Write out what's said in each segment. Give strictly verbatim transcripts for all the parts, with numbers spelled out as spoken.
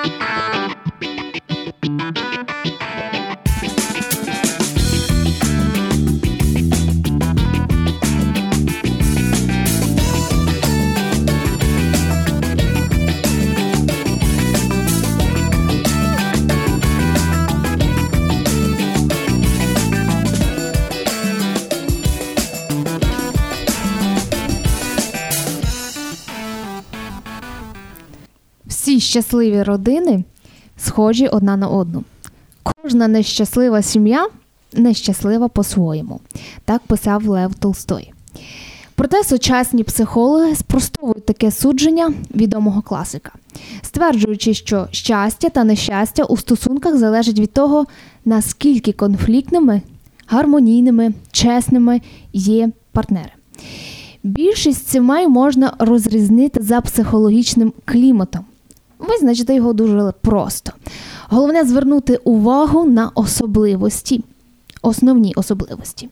Всі щасливі родини схожі одна на одну. Кожна нещаслива сім'я нещаслива по-своєму. Так писав Лев Толстой. Проте сучасні психологи спростовують таке судження відомого класика, стверджуючи, що щастя та нещастя у стосунках залежить від того, наскільки конфліктними, гармонійними, чесними є партнери. Більшість сімей можна розрізнити за психологічним кліматом. Визначити його дуже просто. Головне звернути увагу на особливості, основні особливості.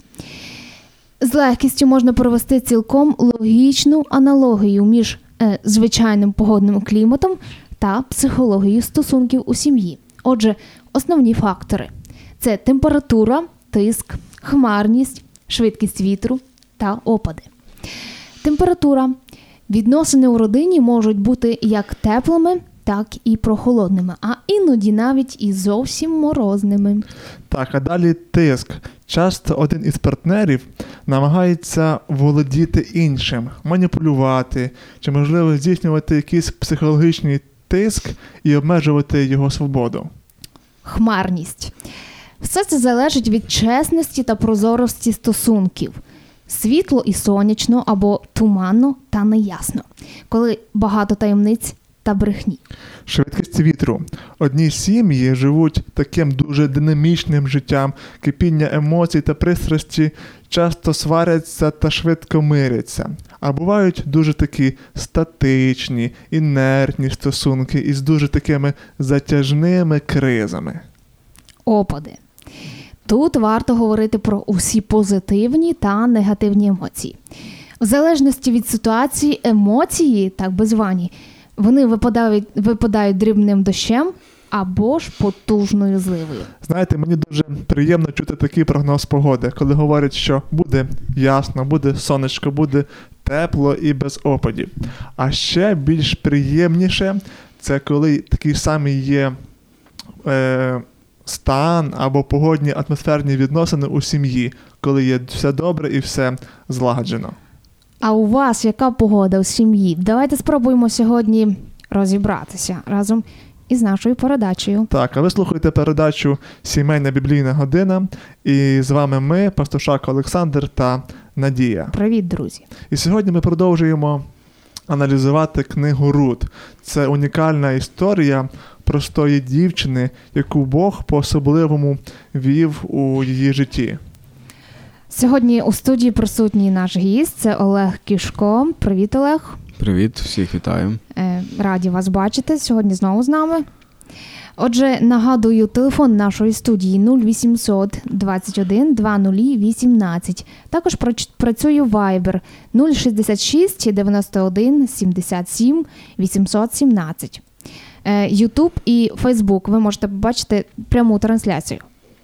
З легкістю можна провести цілком логічну аналогію між е, звичайним погодним кліматом та психологією стосунків у сім'ї. Отже, основні фактори – це температура, тиск, хмарність, швидкість вітру та опади. Температура. Відносини у родині можуть бути як теплими, так і прохолодними, а іноді навіть і зовсім морозними. Так, а далі тиск. Часто один із партнерів намагається володіти іншим, маніпулювати, чи, можливо, здійснювати якийсь психологічний тиск і обмежувати його свободу. Хмарність. Все це залежить від чесності та прозорості стосунків. Світло і сонячно або туманно та неясно, коли багато таємниць та брехні. Швидкість вітру. Одні сім'ї живуть таким дуже динамічним життям, кипіння емоцій та пристрасті, часто сваряться та швидко миряться. А бувають дуже такі статичні, інертні стосунки із дуже такими затяжними кризами. Опади. Тут варто говорити про усі позитивні та негативні емоції. В залежності від ситуації емоції, так би звані, вони випадають, випадають дрібним дощем або ж потужною зливою. Знаєте, мені дуже приємно чути такий прогноз погоди, коли говорять, що буде ясно, буде сонечко, буде тепло і без опадів. А ще більш приємніше – це коли такий самий є е, стан або погодні атмосферні відносини у сім'ї, коли є все добре і все злагоджено. А у вас яка погода у сім'ї? Давайте спробуємо сьогодні розібратися разом із нашою передачею. Так, а ви слухаєте передачу «Сімейна біблійна година» і з вами ми, Пастушак Олександр та Надія. Привіт, друзі! І сьогодні ми продовжуємо аналізувати книгу Рут. Це унікальна історія простої дівчини, яку Бог по-особливому вів у її житті. Сьогодні у студії присутній наш гість, це Олег Кішко. Привіт, Олег. Привіт, всіх вітаю. Раді вас бачити сьогодні знову з нами. Отже, нагадую, телефон нашої студії нуль вісімсот двадцять один двадцять вісімнадцять. Також працює Viber нуль шістдесят шість дев'яносто один сімдесят сім вісімсот сімнадцять. YouTube і Facebook. Ви можете побачити пряму трансляцію.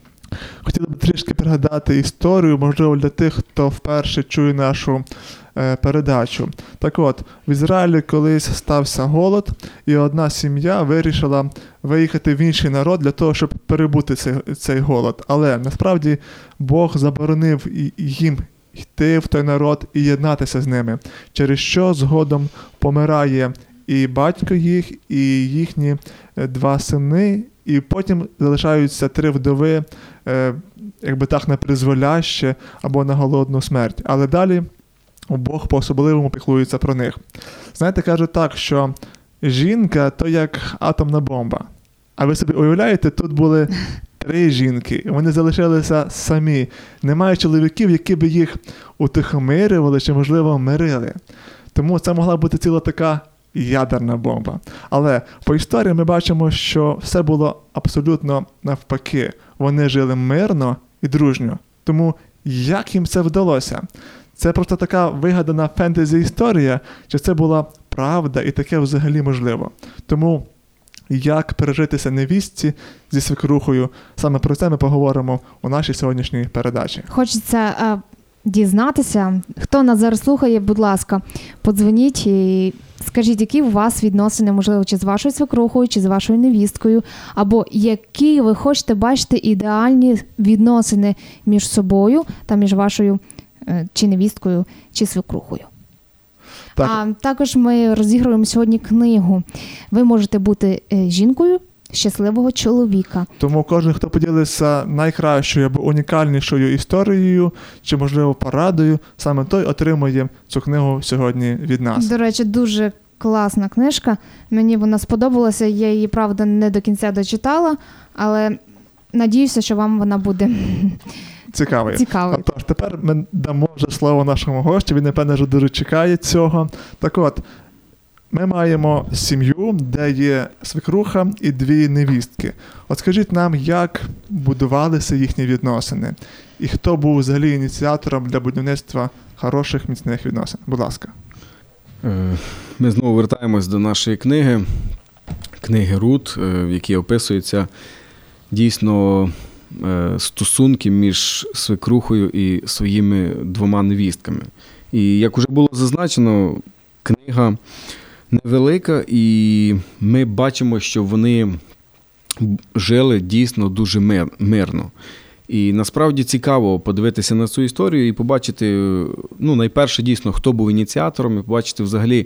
Хотіли б трішки пригадати історію, можливо, для тих, хто вперше чує нашу е, передачу. Так от, в Ізраїлі колись стався голод, і одна сім'я вирішила виїхати в інший народ для того, щоб перебути цей, цей голод. Але, насправді, Бог заборонив їм йти в той народ і єднатися з ними, через що згодом помирає і батько їх, і їхні два сини, і потім залишаються три вдови, е, якби так, на призволяще або на голодну смерть. Але далі Бог по-особливому піклується про них. Знаєте, кажуть так, що жінка – то як атомна бомба. А ви собі уявляєте, тут були три жінки, вони залишилися самі. Немає чоловіків, які би їх утихомирювали чи, можливо, мирили. Тому це могла бути ціла така ядерна бомба. Але по історії ми бачимо, що все було абсолютно навпаки. Вони жили мирно і дружньо. Тому як їм це вдалося? Це просто така вигадана фентезі-історія, чи це була правда і таке взагалі можливо? Тому як пережитися невістці зі свекрухою. Саме про це ми поговоримо у нашій сьогоднішній передачі. Хочеться а, дізнатися, хто нас зараз слухає, будь ласка, подзвоніть і скажіть, які у вас відносини, можливо, чи з вашою свекрухою, чи з вашою невісткою, або які ви хочете бачити ідеальні відносини між собою та між вашою е, чи невісткою, чи свекрухою. Так. А також ми розігруємо сьогодні книгу «Ви можете бути е, жінкою щасливого чоловіка». Тому кожен, хто поділиться найкращою або унікальнішою історією, чи, можливо, порадою, саме той отримує цю книгу сьогодні від нас. До речі, дуже класна книжка. Мені вона сподобалася. Я її, правда, не до кінця дочитала, але надіюся, що вам вона буде Цікавий. цікавою. Тож, тепер ми дамо вже слово нашому гостю. Він, напевне, вже дуже чекає цього. Так от, ми маємо сім'ю, де є свекруха і дві невістки. От скажіть нам, як будувалися їхні відносини? І хто був взагалі ініціатором для будівництва хороших, міцних відносин? Будь ласка. Ми знову вертаємось до нашої книги, книги Рут, в якій описуються дійсно стосунки між свекрухою і своїми двома невістками. І як уже було зазначено, книга невелика, і ми бачимо, що вони жили дійсно дуже мир, мирно. І насправді цікаво подивитися на цю історію і побачити, ну, найперше, дійсно, хто був ініціатором, і побачити взагалі,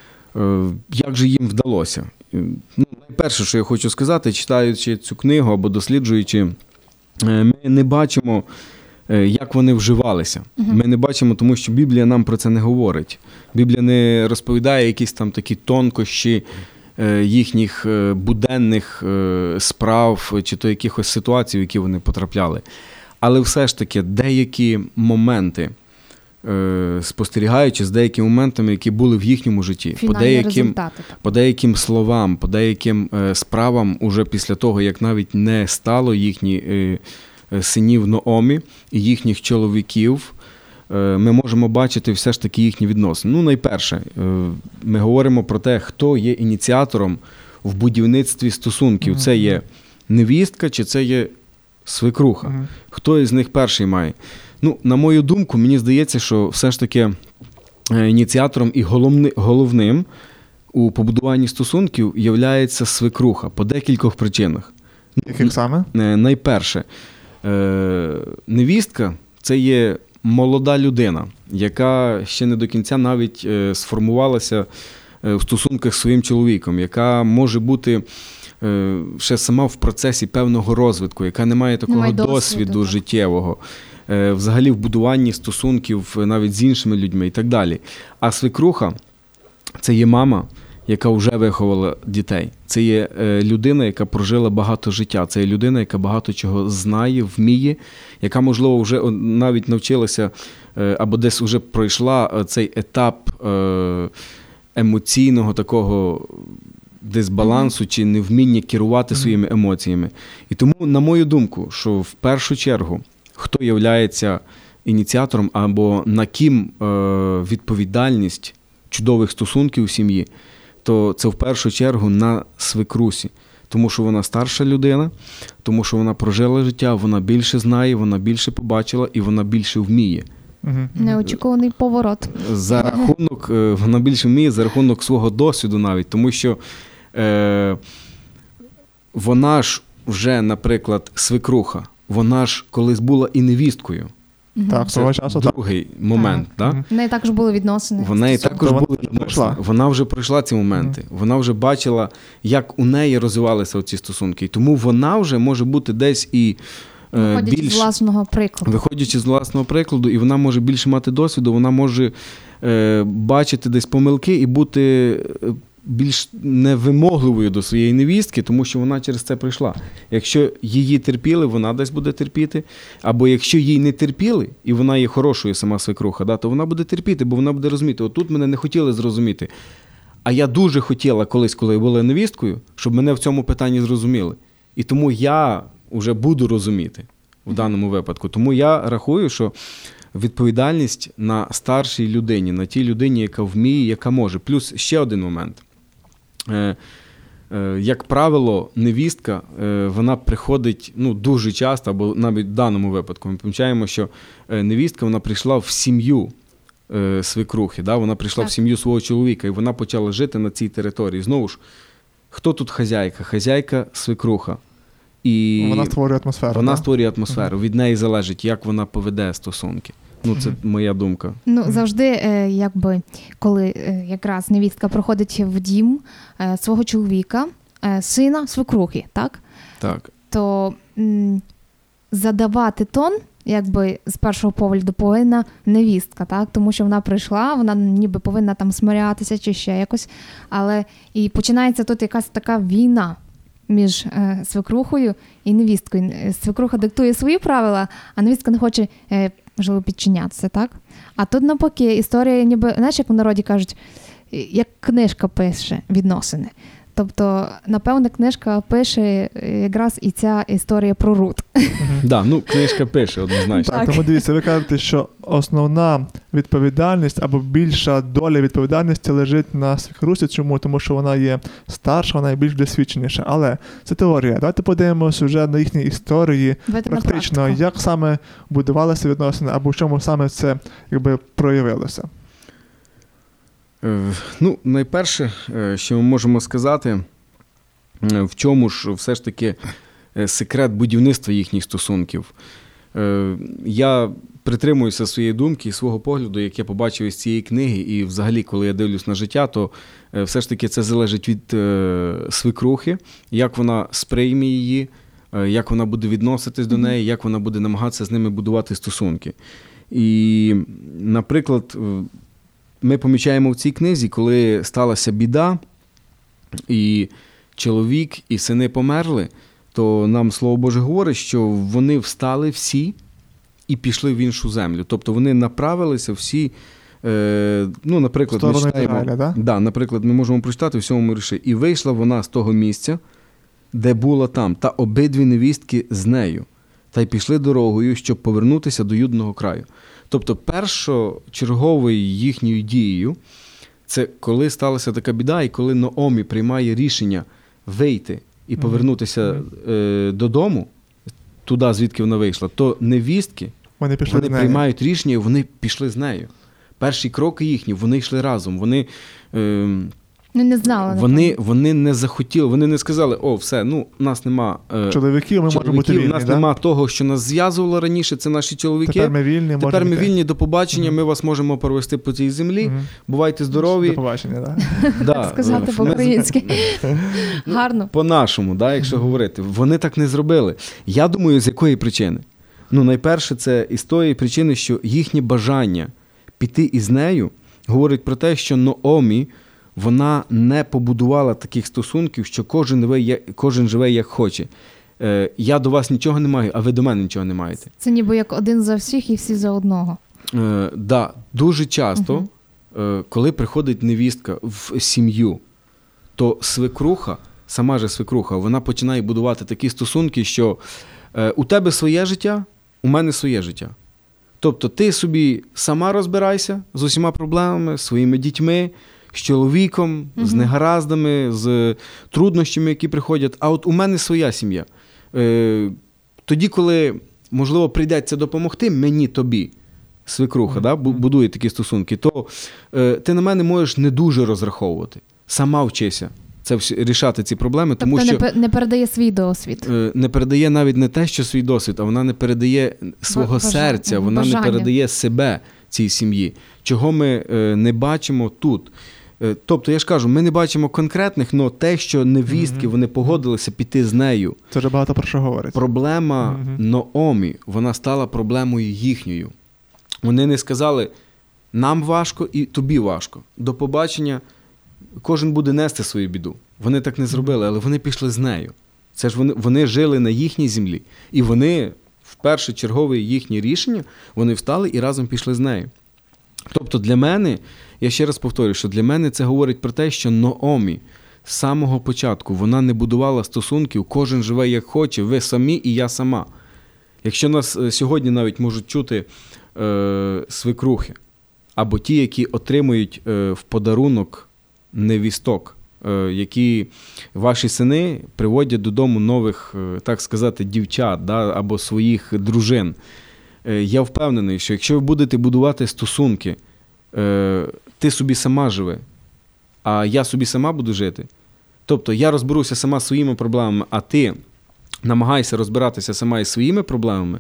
як же їм вдалося. Ну, найперше, що я хочу сказати, читаючи цю книгу або досліджуючи, ми не бачимо, як вони вживалися. Uh-huh. Ми не бачимо, тому що Біблія нам про це не говорить. Біблія не розповідає якісь там такі тонкощі їхніх буденних справ чи то якихось ситуацій, в які вони потрапляли. Але все ж таки деякі моменти, спостерігаючи з деякими моментами, які були в їхньому житті, по деяким, по деяким словам, по деяким справам, уже після того, як навіть не стало їхніх синів Ноомі і їхніх чоловіків, ми можемо бачити все ж таки їхні відносини. Ну, найперше, ми говоримо про те, хто є ініціатором в будівництві стосунків. Це є невістка чи це є свекруха. Uh-huh. Хто із них перший має? Ну, на мою думку, мені здається, що все ж таки ініціатором і головним у побудуванні стосунків являється свекруха по декількох причинах. Яких саме? Найперше, невістка – це є молода людина, яка ще не до кінця навіть сформувалася в стосунках з своїм чоловіком, яка може бути ще сама в процесі певного розвитку, яка не має такого немає досвіду, досвіду життєвого, взагалі в будуванні стосунків навіть з іншими людьми і так далі. А свекруха – це є мама, яка вже виховала дітей. Це є людина, яка прожила багато життя. Це є людина, яка багато чого знає, вміє, яка, можливо, вже навіть навчилася або десь вже пройшла цей етап емоційного такого дисбалансу чи невміння керувати своїми емоціями. І тому, на мою думку, що в першу чергу, хто являється ініціатором або на ким відповідальність чудових стосунків у сім'ї, то це в першу чергу на свекрусі. Тому що вона старша людина, тому що вона прожила життя, вона більше знає, вона більше побачила і вона більше вміє. Неочікуваний поворот. За рахунок, вона більше вміє за рахунок свого досвіду навіть, тому що е, вона ж вже, наприклад, свекруха, вона ж колись була і невісткою. Так, це часу, другий так. момент. Так. Так? В неї також були відносини. В неї також були відносини. Вона вже пройшла ці моменти. Mm. Вона вже бачила, як у неї розвивалися ці стосунки. І тому вона вже може бути десь і е, виходячи більш... з власного прикладу. Виходячи з власного прикладу, і вона може більше мати досвіду, вона може е, бачити десь помилки і бути більш невимогливою до своєї невістки, тому що вона через це прийшла. Якщо її терпіли, вона десь буде терпіти. Або якщо їй не терпіли, і вона є хорошою сама свекруха, да, то вона буде терпіти, бо вона буде розуміти. Отут мене не хотіли зрозуміти. А я дуже хотіла колись, коли я була невісткою, щоб мене в цьому питанні зрозуміли. І тому я вже буду розуміти в даному випадку. Тому я рахую, що відповідальність на старшій людині, на тій людині, яка вміє, яка може. Плюс ще один момент. Як правило, невістка, вона приходить ну, дуже часто, або навіть в даному випадку ми помічаємо, що невістка вона прийшла в сім'ю свекрухи, да? Вона прийшла так. в сім'ю свого чоловіка, і вона почала жити на цій території. Знову ж, хто тут хазяйка? Хазяйка – свекруха. І вона створює атмосферу. Вона так? створює атмосферу. Угу. Від неї залежить, як вона поведе стосунки. Ну, це моя думка. Ну, завжди, е, якби, коли е, якраз невістка проходить в дім е, свого чоловіка, е, сина, свекрухи, так? Так. То м, задавати тон, якби, з першого погляду повинна невістка, так? Тому що вона прийшла, вона ніби повинна там смирятися чи ще якось, але і починається тут якась така війна між е, свекрухою і невісткою. Свекруха диктує свої правила, а невістка не хоче е, можливо, підчинятися, так? А тут навпаки, історія ніби, знаєш, як в народі кажуть, як книжка пише відносини. Тобто, напевно, книжка пише якраз і ця історія про Рут. Так, да, ну, книжка пише, однозначно. Так, тому дивіться, ви кажете, що основна відповідальність або більша доля відповідальності лежить на свекрусі. Чому? Тому що вона є старша, вона є більш досвідченіша. Але це теорія. Давайте подивимося вже на їхні історії, Давайте практично, як саме будувалися відносини, або в чому саме це якби проявилося. Ну, найперше, що ми можемо сказати, в чому ж все ж таки секрет будівництва їхніх стосунків. Я притримуюся своєї думки і свого погляду, як я побачив із цієї книги, і взагалі, коли я дивлюсь на життя, то все ж таки це залежить від свекрухи, як вона сприйме її, як вона буде відноситись до неї, як вона буде намагатися з ними будувати стосунки. І, наприклад, ми помічаємо в цій книзі, коли сталася біда, і чоловік, і сини померли, то нам Слово Боже говорить, що вони встали всі і пішли в іншу землю. Тобто вони направилися всі, е, ну, наприклад, ми читаємо, Ізраїля, да? Да, наприклад, ми можемо прочитати в сьомому вірші. «І вийшла вона з того місця, де була там, та обидві невістки з нею, та й пішли дорогою, щоб повернутися до Юдного краю». Тобто першочерговою їхньою дією це коли сталася така біда, і коли Ноомі приймає рішення вийти і повернутися mm-hmm. е, додому, туди, звідки вона вийшла, то невістки, вони, пішли вони приймають рішення, і вони пішли з нею. Перші кроки їхні, вони йшли разом, вони... Е, Ну, не знали. Вони, вони не захотіли, вони не сказали, о, все, ну, у нас нема е, чоловіків, ми можемо бути вільні, у нас да? нема того, що нас зв'язувало раніше, це наші чоловіки. Тепер ми вільні, Тепер ми йти. вільні, до побачення, mm-hmm. ми вас можемо провести по цій землі, mm-hmm. бувайте здорові. До побачення, так? Да. Так сказати по-українськи. Гарно. По-нашому, да, якщо mm-hmm. говорити. Вони так не зробили. Я думаю, з якої причини? Ну, найперше, це із тої причини, що їхнє бажання піти із нею говорить про те, що Ноомі, вона не побудувала таких стосунків, що кожен живе, як, кожен живе як хоче. Е, я до вас нічого не маю, а ви до мене нічого не маєте. Це ніби як один за всіх і всі за одного. Е, да, дуже часто, угу. е, коли приходить невістка в сім'ю, то свекруха, сама же свекруха, вона починає будувати такі стосунки, що е, у тебе своє життя, у мене своє життя. Тобто ти собі сама розбирайся з усіма проблемами, своїми дітьми, з чоловіком, uh-huh. з негараздами, з труднощами, які приходять. А от у мене своя сім'я. Е, тоді, коли, можливо, прийдеться допомогти мені, тобі, свекруха, uh-huh. да, будує такі стосунки, то е, ти на мене можеш не дуже розраховувати. Сама вчися це рішати ці проблеми. Тобто тому, що, не, не передає свій досвід. Е, не передає навіть не те, що свій досвід, а вона не передає свого Бажа... серця, вона Бажання. не передає себе цій сім'ї. Чого ми е, не бачимо тут. Тобто, я ж кажу, ми не бачимо конкретних, але те, що невістки, mm-hmm. вони погодилися піти з нею. Це вже багато про що говорить. Проблема mm-hmm. Ноомі, вона стала проблемою їхньою. Вони не сказали, нам важко і тобі важко. До побачення, кожен буде нести свою біду. Вони так не зробили, але вони пішли з нею. Це ж вони, вони жили на їхній землі. І вони, в першочергове їхнє рішення, вони встали і разом пішли з нею. Тобто для мене, я ще раз повторюю, що для мене це говорить про те, що Ноомі з самого початку, вона не будувала стосунків, кожен живе як хоче, ви самі і я сама. Якщо нас сьогодні навіть можуть чути е, свекрухи, або ті, які отримують е, в подарунок невісток, які ваші сини приводять додому нових, так сказати, дівчат, да, або своїх дружин. Я впевнений, що якщо ви будете будувати стосунки, ти собі сама живи, а я собі сама буду жити. Тобто я розберуся сама своїми проблемами, а ти намагаєшся розбиратися сама із своїми проблемами,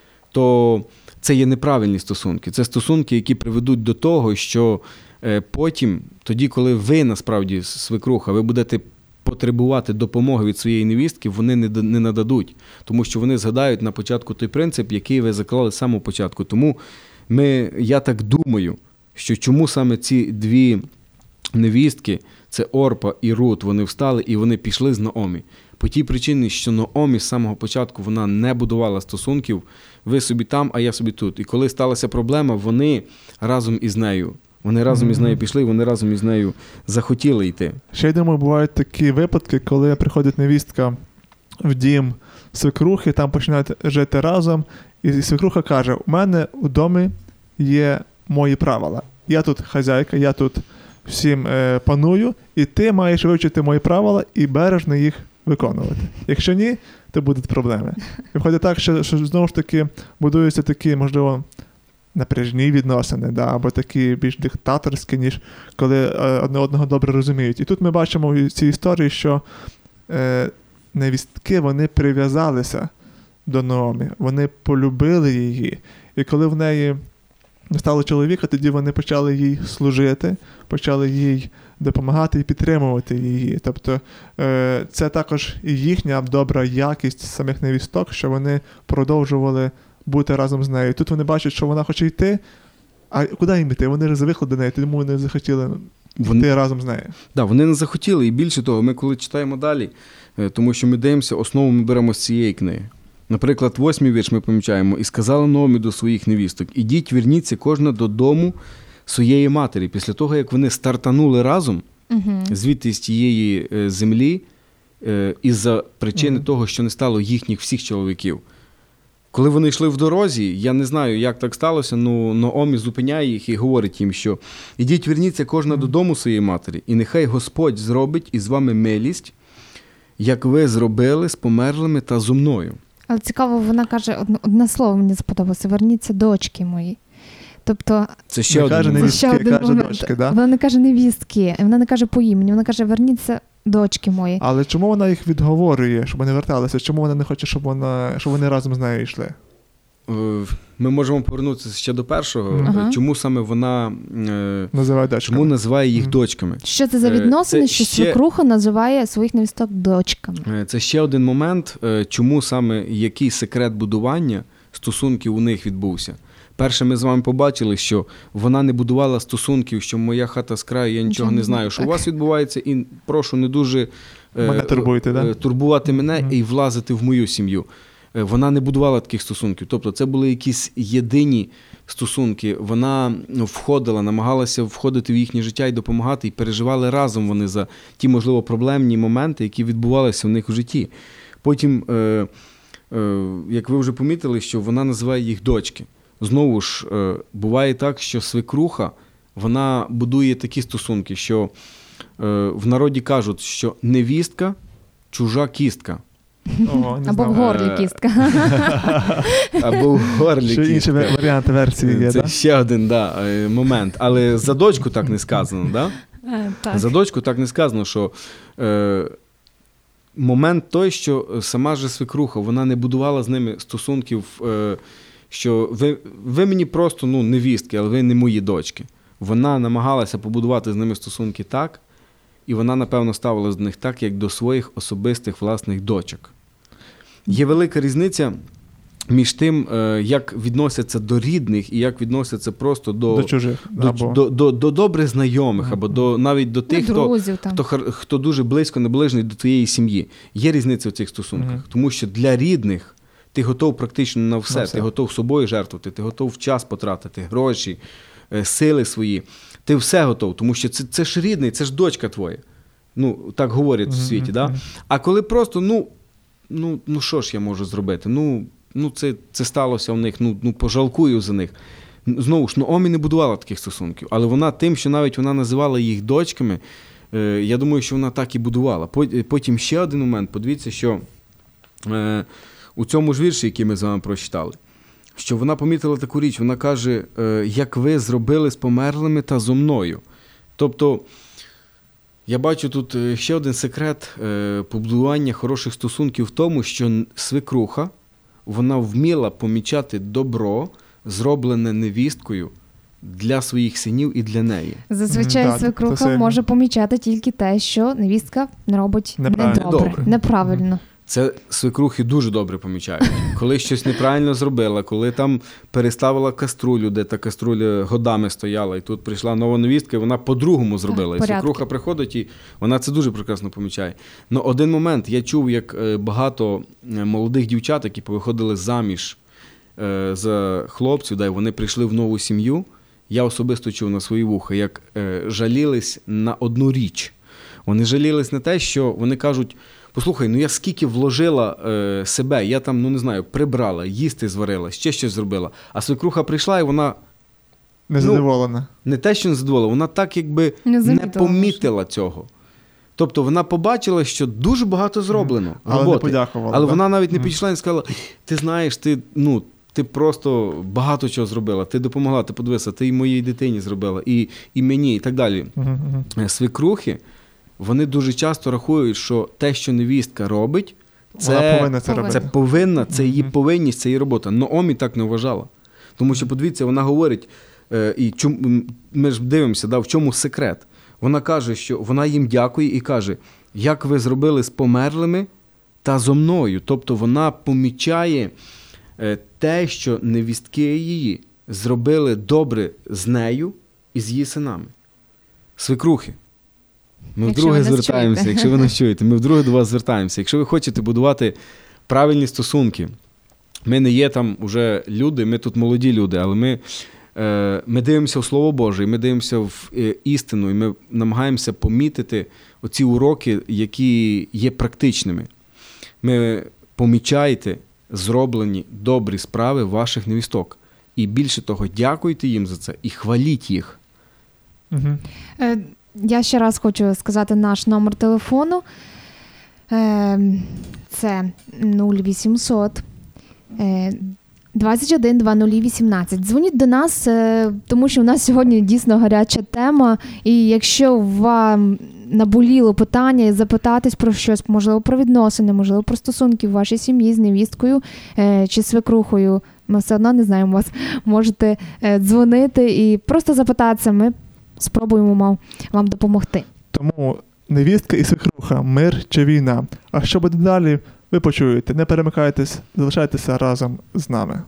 то це є неправильні стосунки. Це стосунки, які приведуть до того, що потім, тоді, коли ви, насправді, свекруха, ви будете потребувати допомоги від своєї невістки, вони не, не нададуть. Тому що вони згадають на початку той принцип, який ви заклали з самого початку. Тому ми, я так думаю, що чому саме ці дві невістки, це Орпа і Рут, вони встали і вони пішли з Наомі. По тій причині, що Наомі з самого початку вона не будувала стосунків, ви собі там, а я собі тут. І коли сталася проблема, вони разом із нею. Вони разом mm-hmm. із нею пішли, вони разом із нею захотіли йти. Ще, я думаю, бувають такі випадки, коли приходить невістка в дім свекрухи, там починають жити разом, і свекруха каже, у мене у домі є мої правила. Я тут хазяйка, я тут всім е, паную, і ти маєш вивчити мої правила і бережно їх виконувати. Якщо ні, то будуть проблеми. І виходить так, що, що знову ж таки будуються такі, можливо, напряжні відносини, да, або такі більш диктаторські, ніж коли е, одне одного добре розуміють. І тут ми бачимо в цій історії, що е, невістки, вони прив'язалися до Наомі, вони полюбили її. І коли в неї не стало чоловіка, тоді вони почали їй служити, почали їй допомагати і підтримувати її. Тобто е, це також і їхня добра якість самих невісток, що вони продовжували бути разом з нею. Тут вони бачать, що вона хоче йти, а куди їм йти? Вони ж звикли до неї, тому вони захотіли вони... йти разом з нею. Так, да, вони не захотіли, і більше того, ми коли читаємо далі, тому що ми дивимося, основу ми беремо з цієї книги. Наприклад, восьмий вірш ми помічаємо. «І сказала Наомі до своїх невісток, ідіть, верніться кожна додому своєї матері». Після того, як вони стартанули разом, uh-huh. звідти з тієї землі, із-за причини uh-huh. того, що не стало їхніх всіх чоловіків. Коли вони йшли в дорозі, я не знаю, як так сталося, але Наомі зупиняє їх і говорить їм, що «Ідіть, верніться кожна uh-huh. додому своєї матері, і нехай Господь зробить із вами милість, як ви зробили з померлими та зо мною». Але цікаво, вона каже, одне слово мені сподобалося, верніться, дочки мої. Тобто, це ще один, каже невістки, це ще каже дочки, да? Вона не каже невістки, вона не каже по імені, вона каже, верніться, дочки мої. Але чому вона їх відговорює, щоб вони верталися? Чому вона не хоче, щоб, вона, щоб вони разом з нею йшли? Ми можемо повернутися ще до першого. Ага. Чому саме вона називає дочками? Чому називає їх дочками? Що це за відносини, це що ще... свекруха називає своїх невісток дочками? Це ще один момент, чому саме, який секрет будування стосунків у них відбувся. Перше, ми з вами побачили, що вона не будувала стосунків, що моя хата з краю, я нічого не знаю, що у вас відбувається, і прошу не дуже мене турбуйте, да? турбувати мене mm-hmm. і влазити в мою сім'ю. Вона не будувала таких стосунків. Тобто це були якісь єдині стосунки. Вона входила, намагалася входити в їхнє життя і допомагати, і переживали разом вони за ті, можливо, проблемні моменти, які відбувалися в них у житті. Потім, е, е, як ви вже помітили, що вона називає їх дочки. Знову ж, е, буває так, що свекруха, вона будує такі стосунки, що е, в народі кажуть, що невістка – чужа кістка. О, або в горлі кістка. Або в горлі кістка. Ще інші варіанти версії є, це да? ще один да, момент. Але за дочку так не сказано, да? Так? За дочку так не сказано, що е, момент той, що сама же свекруха, вона не будувала з ними стосунків, е, що ви, ви мені просто ну, невістки, але ви не мої дочки. Вона намагалася побудувати з ними стосунки так, і вона, напевно, ставила з них так, як до своїх особистих власних дочок. Є велика різниця між тим, як відносяться до рідних і як відносяться просто до, до чужих, до, або... до, до, до добрих знайомих, або до, навіть до тих, до хто, хто, хто дуже близько, наближений до твоєї сім'ї. Є різниця в цих стосунках, mm-hmm. тому що для рідних ти готов практично на все. на все. Ти готов собою жертвувати, ти готов час потратити, гроші, сили свої. Ти все готов, тому що це, це ж рідний, це ж дочка твоя. Ну, так говорять mm-hmm. у світі, да? А коли просто, ну, ну, ну що ж я можу зробити? Ну, ну це, це сталося в них, ну, ну, пожалкую за них. Знову ж, Наомі не будувала таких стосунків, але вона тим, що навіть вона називала їх дочками, я думаю, що вона так і будувала. Потім ще один момент, подивіться, що у цьому ж вірші, який ми з вами прочитали, що вона помітила таку річ, вона каже, як ви зробили з померлими та зо мною. Тобто, я бачу тут ще один секрет побудування хороших стосунків в тому, що свекруха, вона вміла помічати добро, зроблене невісткою, для своїх синів і для неї. Зазвичай mm, свекруха так, може помічати тільки те, що невістка робить недобре, недобре. неправильно. Це свекрухи дуже добре помічають. Коли щось неправильно зробила, коли там переставила каструлю, де та каструля годами стояла, і тут прийшла нова невістка, і вона по-другому зробила. Так, і свекруха приходить, і вона це дуже прекрасно помічає. Но один момент, я чув, як багато молодих дівчат, які повиходили заміж за хлопців, да, і вони прийшли в нову сім'ю, я особисто чув на свої вуха, як е, жалілись на одну річ. Вони жалілись на те, що вони кажуть, послухай, ну я скільки вложила е, себе, я там, ну не знаю, прибрала, їсти зварила, ще щось зробила. А свекруха прийшла, і вона... Незадоволена. Ну, не те, що не задоволена, вона так якби не, не помітила цього. Тобто вона побачила, що дуже багато зроблено. Mm. Але роботи. не подякувала. Але да? вона навіть не mm. підійшла і не сказала, ти знаєш, ти, ну, ти просто багато чого зробила, ти допомогла, ти подивися, ти і моїй дитині зробила, і, і мені, і так далі. Uh-huh. Свекрухи, вони дуже часто рахують, що те, що невістка робить, це вона повинна це робити. Це повинна, це її uh-huh. повинність, це її робота. Наомі так не вважала. Тому що, подивіться, вона говорить, е, і чому, ми ж дивимося, да, в чому секрет. Вона каже, що вона їм дякує і каже, як ви зробили з померлими та зо мною. Тобто вона помічає те, що невістки її зробили добре з нею і з її синами. Свекрухи, ми якщо вдруге звертаємося, чуєте. якщо ви нас чуєте, ми вдруге до вас звертаємося. Якщо ви хочете будувати правильні стосунки, ми не є там уже люди, ми тут молоді люди, але ми, е, ми дивимося в Слово Боже, і ми дивимося в е, істину, і ми намагаємося помітити оці уроки, які є практичними. Ми помічаєте зроблені добрі справи ваших невісток. І більше того, дякуйте їм за це і хваліть їх. Угу. Я ще раз хочу сказати наш номер телефону. Це нуль вісімсот двадцять один двадцять вісімнадцять. Дзвоніть до нас, тому що у нас сьогодні дійсно гаряча тема. І якщо вам наболіло питання і запитатись про щось, можливо, про відносини, можливо, про стосунки в вашій сім'ї з невісткою чи свекрухою, ми все одно не знаємо вас, можете дзвонити і просто запитатися, ми спробуємо вам допомогти. Тому невістка і свекруха, мир чи війна. А що буде далі, ви почуєте. Не перемикайтесь, залишайтеся разом з нами.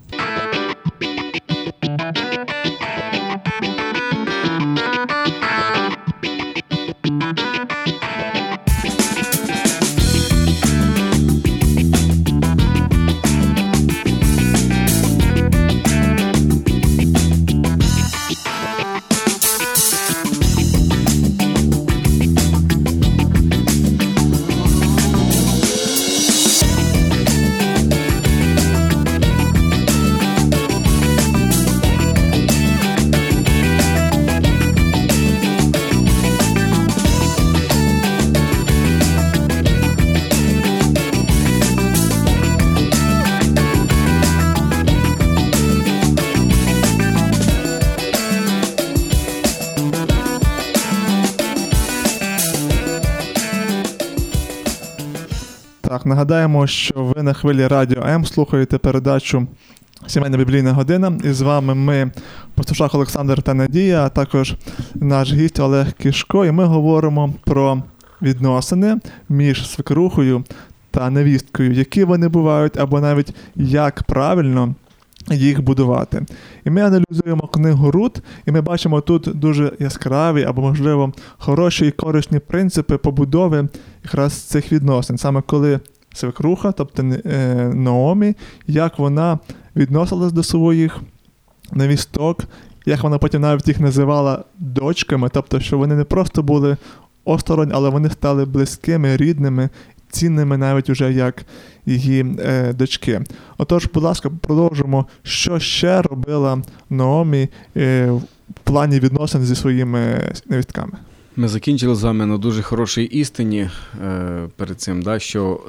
Так, нагадаємо, що ви на хвилі Радіо М слухаєте передачу «Сімейна біблійна година». І з вами ми, Пастушак Олександр та Надія, а також наш гість Олег Кішко. І ми говоримо про відносини між свекрухою та невісткою, які вони бувають, або навіть як правильно їх будувати. І ми аналізуємо книгу Рут, і ми бачимо тут дуже яскраві, або, можливо, хороші і корисні принципи побудови якраз цих відносин. Саме коли свекруха, тобто Наомі, як вона відносилась до своїх невісток, як вона потім навіть їх називала дочками, тобто, що вони не просто були осторонь, але вони стали близькими, рідними, цінними навіть уже як її е, дочки. Отож, будь ласка, продовжимо, що ще робила Наомі е, в плані відносин зі своїми невістками. Ми закінчили з вами на дуже хорошій істині е, перед цим, да, що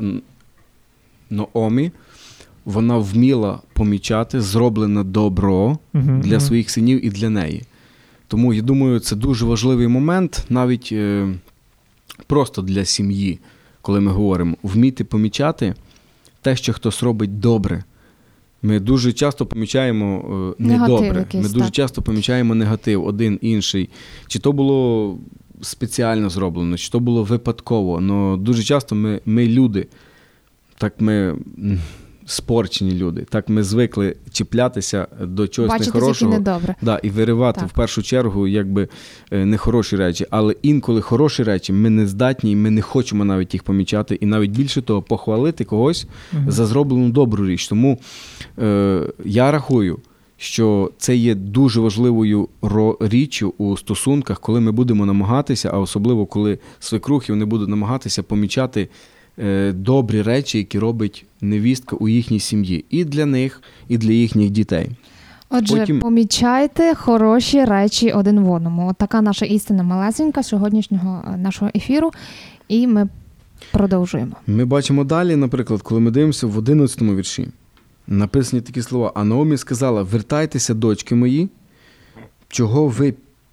Ноомі, вона вміла помічати зроблене добро Угу, для угу. своїх синів і для неї. Тому, я думаю, це дуже важливий момент, навіть е, просто для сім'ї, коли ми говоримо, вміти помічати те, що хтось робить добре. Ми дуже часто помічаємо е, недобре, якийсь, ми дуже так. часто помічаємо негатив, один, інший. Чи то було спеціально зроблено, чи то було випадково. Но дуже часто ми, ми люди, так ми м, спорчені люди, так ми звикли чіплятися до чогось Бачити тільки нехорошого. недобре. Да, і виривати Так. в першу чергу якби е, нехороші речі. Але інколи хороші речі ми не здатні, і ми не хочемо навіть їх помічати. І навіть більше того, похвалити когось Мгм. за зроблену добру річ. Тому е, я рахую, що це є дуже важливою ро- річчю у стосунках, коли ми будемо намагатися, а особливо коли свекрухи вони будуть намагатися помічати е, добрі речі, які робить невістка у їхній сім'ї. І для них, і для їхніх дітей. Отже, Потім- помічайте хороші речі один в одному. От така наша істина малесенька сьогоднішнього е, нашого ефіру. І ми продовжуємо. Ми бачимо далі, наприклад, коли ми дивимося в одинадцятому вірші, написані такі слова. А Наомі сказала: «Вертайтеся, дочки мої, чого ви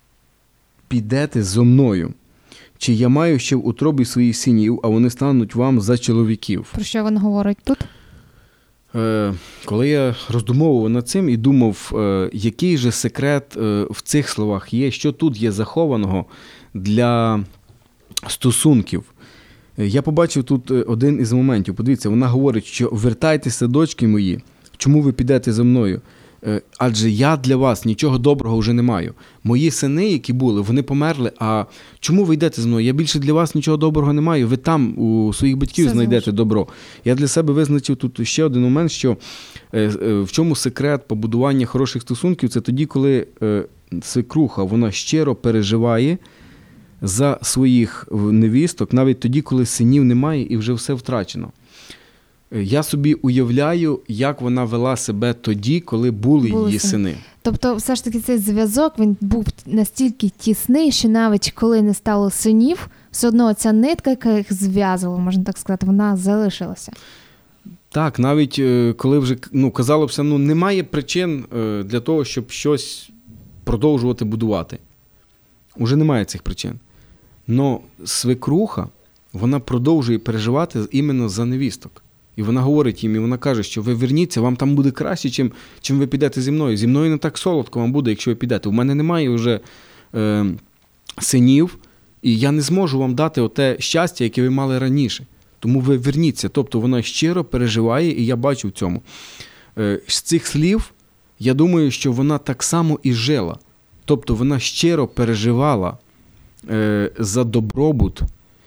підете зо мною? Чи я маю ще в утробі своїх синів, а вони стануть вам за чоловіків?» Про що він говорить тут? Е, коли я роздумовував над цим і думав, е, який же секрет е, в цих словах є, що тут є захованого для стосунків, е, я побачив тут е, один із моментів. Подивіться, вона говорить, що «вертайтеся, дочки мої, чому ви підете за мною? Е, адже я для вас нічого доброго вже не маю. Мої сини, які були, вони померли, а чому ви йдете за мною? Я більше для вас нічого доброго не маю. Ви там у своїх батьків Все знайдете залишите. добро». Я для себе визначив тут ще один момент, що е, е, в чому секрет побудування хороших стосунків, це тоді, коли е, свекруха, вона щиро переживає за своїх невісток, навіть тоді, коли синів немає і вже все втрачено. Е, Я собі уявляю, як вона вела себе тоді, коли були, Були її сини. сини. Тобто, все ж таки, цей зв'язок, він був настільки тісний, що навіть коли не стало синів, все одно ця нитка, яка їх зв'язувала, можна так сказати, вона залишилася. Так, навіть е, коли вже, ну, казалося, ну, немає причин е, для того, щоб щось продовжувати будувати. Уже немає цих причин. Но свекруха, вона продовжує переживати іменно за невісток. І вона говорить їм, і вона каже, що ви верніться, вам там буде краще, чим, чим ви підете зі мною. Зі мною не так солодко вам буде, якщо ви підете. У мене немає вже е, синів, і я не зможу вам дати оте щастя, яке ви мали раніше. Тому ви верніться. Тобто вона щиро переживає, і я бачу в цьому. Е, з цих слів, я думаю, що вона так само і жила. Тобто вона щиро переживала е, за добробут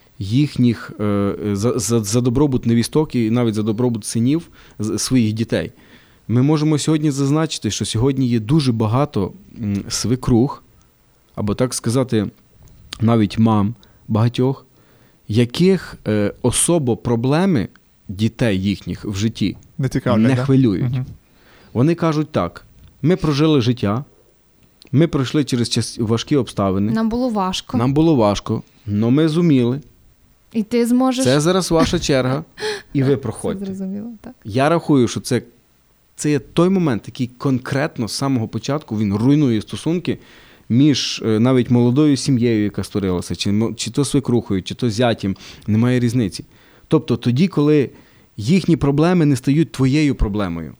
їхніх, е, за, за, за добробут невісток і навіть за добробут синів з- своїх дітей. Ми можемо сьогодні зазначити, що сьогодні є дуже багато м, свекрух, або так сказати, навіть мам багатьох, яких е, особо проблеми дітей їхніх в житті Не цікавлять, не да? хвилюють. Мгм. Вони кажуть так: ми прожили життя, ми пройшли через час- важкі обставини, Нам було важко. нам було важко, але ми зуміли. І ти зможеш. Це зараз ваша черга, і ви Це проходьте. зрозуміло, так. Я рахую, що це, це є той момент, який конкретно з самого початку він руйнує стосунки між е, навіть молодою сім'єю, яка створилася, чи, мо- чи то свекрухою, чи то зятєм, немає різниці. Тобто тоді, коли їхні проблеми не стають твоєю проблемою,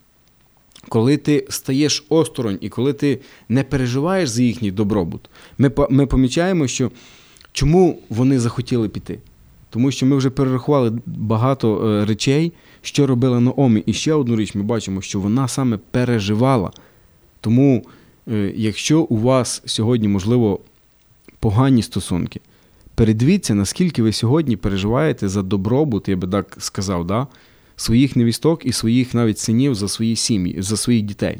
коли ти стаєш осторонь і коли ти не переживаєш за їхній добробут, ми, по- ми помічаємо, що чому вони захотіли піти. Тому що ми вже перерахували багато е, речей, що робила Наомі. І ще одну річ ми бачимо, що вона саме переживала. Тому, е, якщо у вас сьогодні, можливо, погані стосунки, передивіться, наскільки ви сьогодні переживаєте за добробут, я би так сказав, да? своїх невісток і своїх навіть синів за свої сім'ї, за своїх дітей.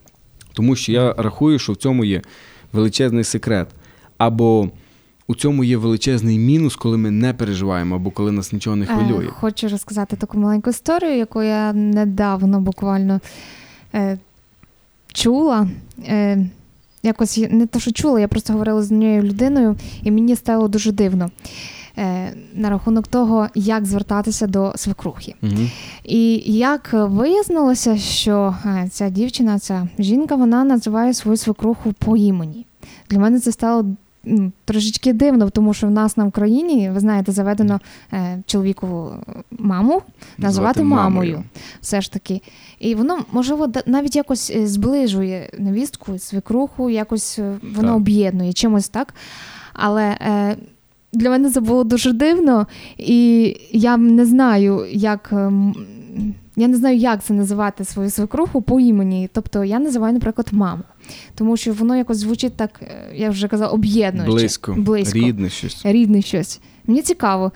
Тому що я рахую, що в цьому є величезний секрет. Або у цьому є величезний мінус, коли ми не переживаємо, або коли нас нічого не хвилює. Е, Хочу розказати таку маленьку історію, яку я недавно буквально е, чула. Е, якось не те, що чула, я просто говорила з однією людиною, і мені стало дуже дивно е, на рахунок того, як звертатися до свекрухи. Угу. І як вияснилося, що е, ця дівчина, ця жінка, вона називає свою свекруху по імені. Для мене це стало м, трошечки дивно, тому що в нас на Україні, ви знаєте, заведено е, чоловікову маму називати мамою. мамою. Все ж таки. І воно, можливо, навіть якось зближує невістку, свекруху, якось воно так. об'єднує чимось так. Але е, для мене це було дуже дивно, і я не знаю, як... Я не знаю, як це називати свою свекруху по імені. Тобто я називаю, наприклад, маму. Тому що воно якось звучить так, я вже казала, об'єднуюче. Близько. Близько. Рідне щось. Рідне щось. Мені цікаво.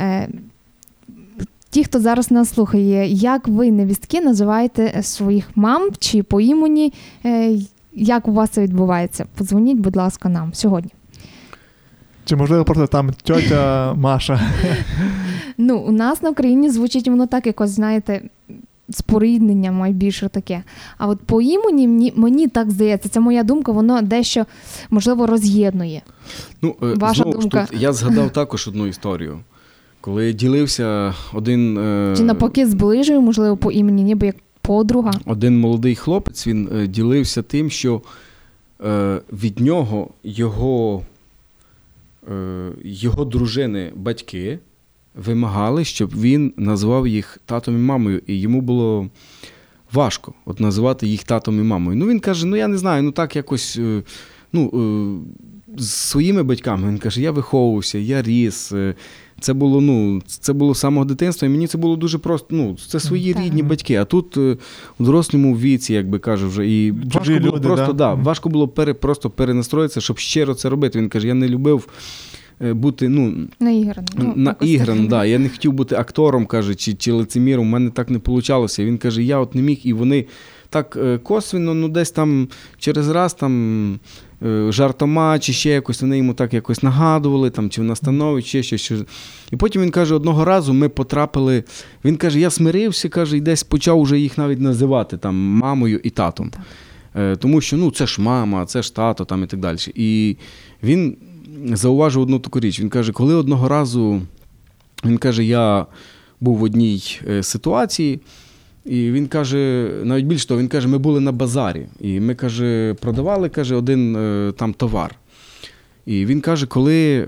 Ті, хто зараз нас слухає, як ви, невістки, називаєте своїх мам чи по імені, як у вас це відбувається? Подзвоніть, будь ласка, нам сьогодні. Чи, можливо, просто там тьотя Маша? Ну, у нас на Україні звучить воно так, якось, знаєте, споріднення найбільше таке. А от по імені мені, мені так здається, це моя думка, воно дещо, можливо, роз'єднує. Ну, Ваша знову думка? ж тут я згадав також одну історію. Коли ділився один... Чи навпаки зближує, можливо, по імені, ніби як подруга? Один молодий хлопець, він е, ділився тим, що е, від нього його, е, його дружини, батьки, вимагали, щоб він назвав їх татом і мамою, і йому було важко от називати їх татом і мамою. Ну, він каже, ну, я не знаю, ну, так якось, е, ну, е, з своїми батьками, він каже, я виховувався, я ріс, е, це було, ну, це було з самого дитинства, і мені це було дуже просто, ну, це свої так. рідні батьки, а тут е, у дорослому віці, як би каже вже, і важко Чужі було люди, просто, да? да, важко було пере, просто перенастроїтися, щоб щиро це робити. Він каже, я не любив бути, ну, наігран. Ну, наігран, да. Я не хотів бути актором, каже, чи, чи лицеміром, у мене так не вийшло. Він каже, я от не міг, і вони так косвенно, ну, десь там через раз там жартома, чи ще якось, вони йому так якось нагадували, там, чи в настанові, чи ще щось. І потім він каже, одного разу ми потрапили, він каже, я смирився, каже, і десь почав уже їх навіть називати там мамою і татом. Так. Тому що, ну, це ж мама, це ж тато, там, і так далі. І він зауважив одну таку річ. Він каже, коли одного разу, він каже, я був в одній ситуації, і він каже, навіть більше того, він каже, ми були на базарі, і ми, каже, продавали, каже, один там товар. І він каже, коли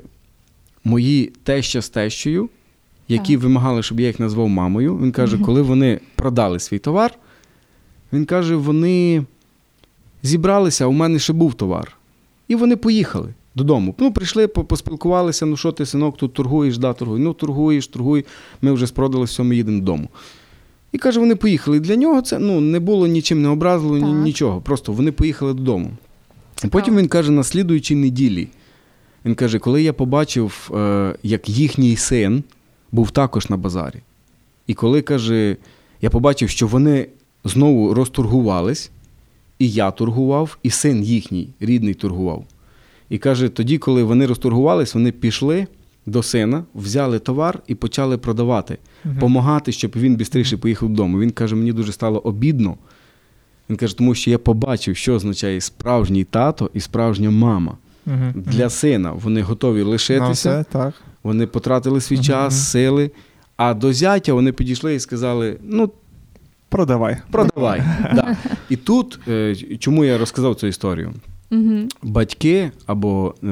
мої теща з тещою, які так. вимагали, щоб я їх назвав мамою, він каже, угу. коли вони продали свій товар, він каже, вони зібралися, а у мене ще був товар. І вони поїхали додому. Ну, прийшли, поспілкувалися, ну, що ти, синок, тут торгуєш, да, торгуй. Ну, торгуєш, торгуй, ми вже спродали, все, ми їдемо додому. І, каже, вони поїхали. І для нього це, ну, не було нічим не образило, ні, нічого. Просто вони поїхали додому. І потім він каже, на слідуючій неділі, він каже, коли я побачив, як їхній син був також на базарі. І коли, каже, я побачив, що вони знову розторгувались, і я торгував, і син їхній, рідний, торгував. І каже, тоді, коли вони розторгувались, вони пішли до сина, взяли товар і почали продавати, допомагати, uh-huh. щоб він швидше поїхав додому. Він каже, мені дуже стало обідно. Він каже, тому що я побачив, що означає справжній тато і справжня мама. Uh-huh. Для сина вони готові лишитися, no, так. вони потратили свій uh-huh. час, сили, а до зятя вони підійшли і сказали, ну, продавай. Продавай. Да. І тут, чому я розказав цю історію? Угу. Батьки або е,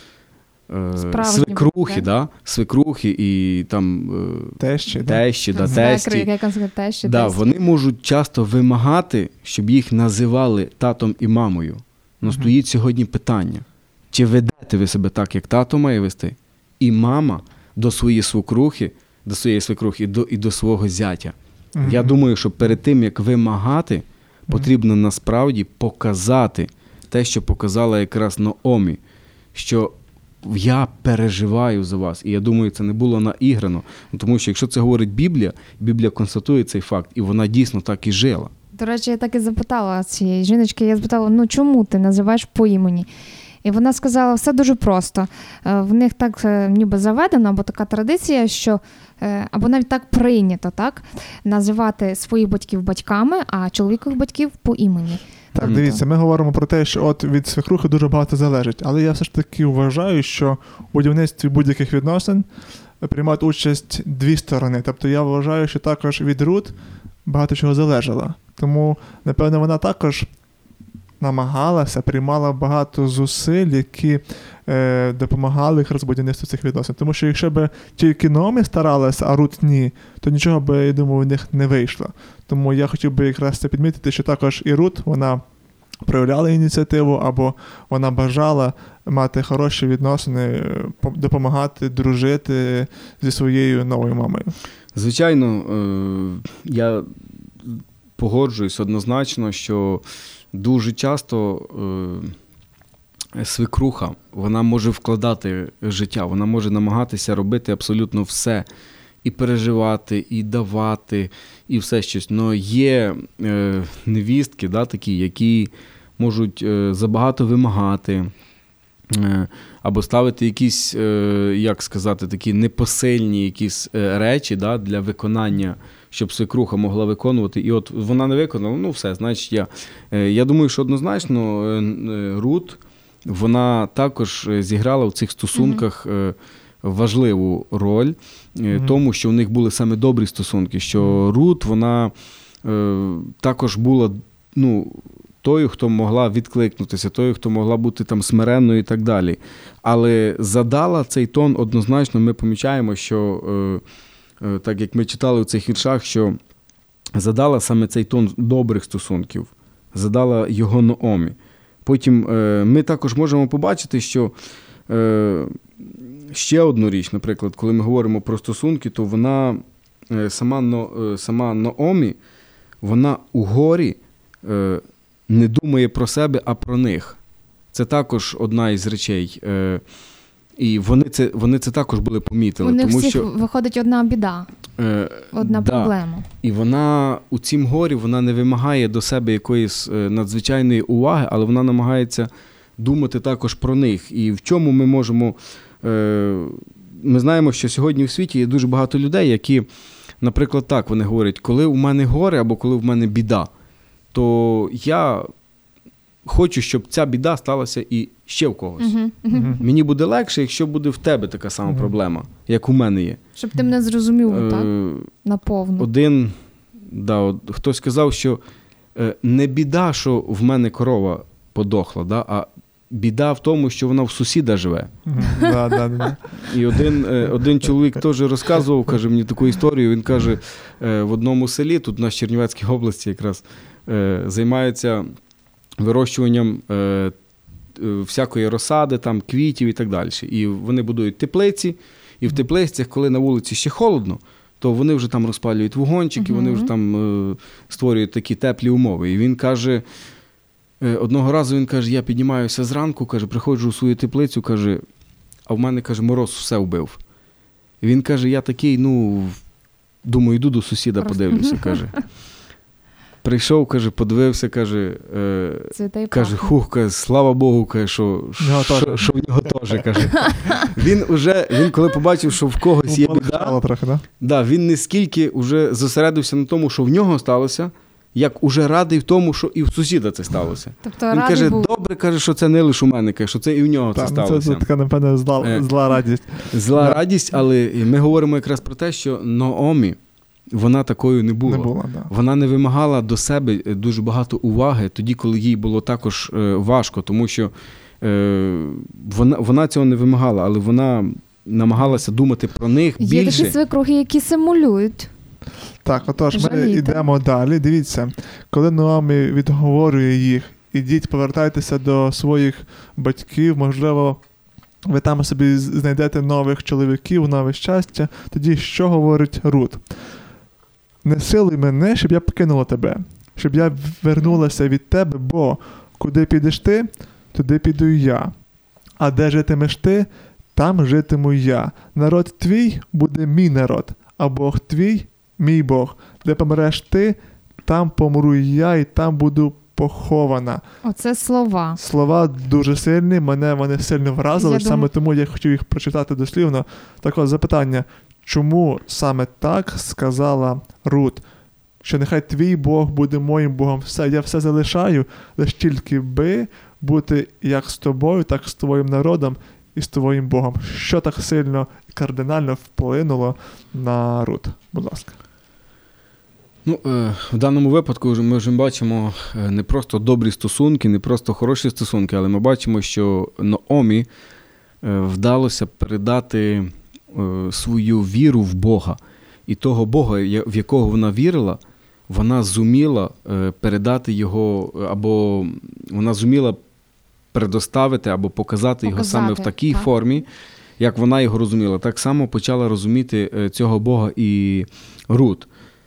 е, свекрухи, да? свекрухи і там е, тещі, тещі, да? да, тесті, тещі, да, вони можуть часто вимагати, щоб їх називали татом і мамою. Но угу. стоїть сьогодні питання, чи ведете ви себе так, як тато має вести, і мама до своєї свекрухи, до своєї свекрухи і до, і до свого зятя. Угу. Я думаю, що перед тим, як вимагати, потрібно насправді показати те, що показала якраз Наомі, що я переживаю за вас. І я думаю, це не було наіграно. Тому що якщо це говорить Біблія, Біблія констатує цей факт, і вона дійсно так і жила. До речі, я так і запитала цієї жіночки, я запитала, ну чому ти називаєш по імені? І вона сказала, все дуже просто. В них так ніби заведено, або така традиція, що, або навіть так прийнято, так, називати своїх батьків батьками, а чоловікових батьків по імені. Так, Тобто- дивіться, ми говоримо про те, що от від свекрухи дуже багато залежить, але я все ж таки вважаю, що у будівництві будь-яких відносин приймають участь дві сторони. Тобто я вважаю, що також від Рут багато чого залежало. Тому, напевно, вона також намагалася, приймала багато зусиль, які е, допомагали якраз будівництву цих відносин. Тому що якщо б тільки Наомі старалася, а Рут ні, то нічого би, я думаю, в них не вийшло. Тому я хотів би якраз це підмітити, що також і Рут, вона проявляла ініціативу, або вона бажала мати хороші відносини, допомагати, дружити зі своєю новою мамою. Звичайно, я погоджуюсь однозначно, що дуже часто свекруха, вона може вкладати життя, вона може намагатися робити абсолютно все. І переживати, і давати, і все щось. Но є е, невістки, да, такі, які можуть е, забагато вимагати, е, або ставити якісь, е, як сказати, такі непосильні якісь е, речі, да, для виконання, щоб свекруха могла виконувати. І от вона не виконала, ну все, значить я. Е, я думаю, що однозначно е, Рут, вона також зіграла в цих стосунках е, важливу роль, mm-hmm. тому, що у них були саме добрі стосунки, що mm-hmm. Рут, вона е, також була, ну, тою, хто могла відкликнутися, тою, хто могла бути там смиренною і так далі. Але задала цей тон однозначно, ми помічаємо, що, е, е, так як ми читали у цих віршах, що задала саме цей тон добрих стосунків, задала його Наомі. Потім е, ми також можемо побачити, що е, ще одну річ, наприклад, коли ми говоримо про стосунки, то вона, сама, сама Наомі, вона у горі не думає про себе, а про них. Це також одна із речей. І вони це, вони це також були помітили. У них тому, всіх що, виходить одна біда, одна да. проблема. І вона у цім горі, вона не вимагає до себе якоїсь надзвичайної уваги, але вона намагається думати також про них. І в чому ми можемо... Ми знаємо, що сьогодні в світі є дуже багато людей, які, наприклад, так, вони говорять, коли у мене горе або коли в мене біда, то я хочу, щоб ця біда сталася і ще в когось. Uh-huh, uh-huh. Мені буде легше, якщо буде в тебе така сама uh-huh. проблема, як у мене є. Щоб ти мене зрозумів, е- так? Наповну. Один, да, от, хтось сказав, що е- не біда, що в мене корова подохла, да, а біда в тому, що вона в сусіда живе. Да, да, да. І один, один чоловік теж розказував, каже мені таку історію, він каже, в одному селі, тут в нашій Чернівецькій області якраз, займаються вирощуванням всякої розсади, там, квітів і так далі. І вони будують теплиці, і в теплицях, коли на вулиці ще холодно, то вони вже там розпалюють вогончики, uh-huh. вони вже там створюють такі теплі умови. І він каже, одного разу він каже, я піднімаюся зранку, каже, приходжу у свою теплицю, каже, а в мене, каже, мороз все вбив. І він каже, я такий, ну, думаю, йду до сусіда, подивлюся, каже. Прийшов, каже, подивився, каже, е, каже, хух, каже, слава Богу, каже, що, що, що в нього теж, каже. Він уже, він коли побачив, що в когось є біда, трохи, да? Да, він не скільки вже зосередився на тому, що в нього сталося, як уже радий в тому, що і в сусіда це сталося. Тобто, він каже, був... добре, каже, що це не лише у мене, каже, що це і в нього так, це сталося. Це, це така, напевно, зла, е, зла радість. Зла да. радість, але ми говоримо якраз про те, що Наомі, вона такою не була. Не була, да. Вона не вимагала до себе дуже багато уваги, тоді, коли їй було також е, важко, тому що е, вона, вона цього не вимагала, але вона намагалася думати про них більше. Є такі свекрухи, які симулюють. Так, отож, Жаліти. ми йдемо далі. Дивіться, коли Наомі відговорює їх, ідіть, повертайтеся до своїх батьків, можливо, ви там собі знайдете нових чоловіків, нове щастя, тоді що говорить Рут? Не силуй мене, щоб я покинула тебе, щоб я вернулася від тебе, бо куди підеш ти, туди піду і я. А де житимеш ти, там житиму я. Народ твій буде мій народ, а Бог твій мій Бог. Де помреш ти, там помру і я, і там буду похована. Оце слова. Слова дуже сильні, мене вони сильно вразили, Я саме думаю... тому я хотів їх прочитати дослівно. Так от запитання, чому саме так сказала Рут? що нехай твій Бог буде моїм Богом. Все, я все залишаю, лише тільки би бути як з тобою, так з твоїм народом і з твоїм Богом. Що так сильно і кардинально вплинуло на Рут? Будь ласка. Ну, е, в даному випадку ми вже бачимо не просто добрі стосунки, не просто хороші стосунки, але ми бачимо, що Наомі е, вдалося передати е, свою віру в Бога. І того Бога, в якого вона вірила, вона зуміла е, передати його, або вона зуміла предоставити, або показати, показати його саме в такій так. формі, як вона його розуміла. Так само почала розуміти е, цього Бога і Рут.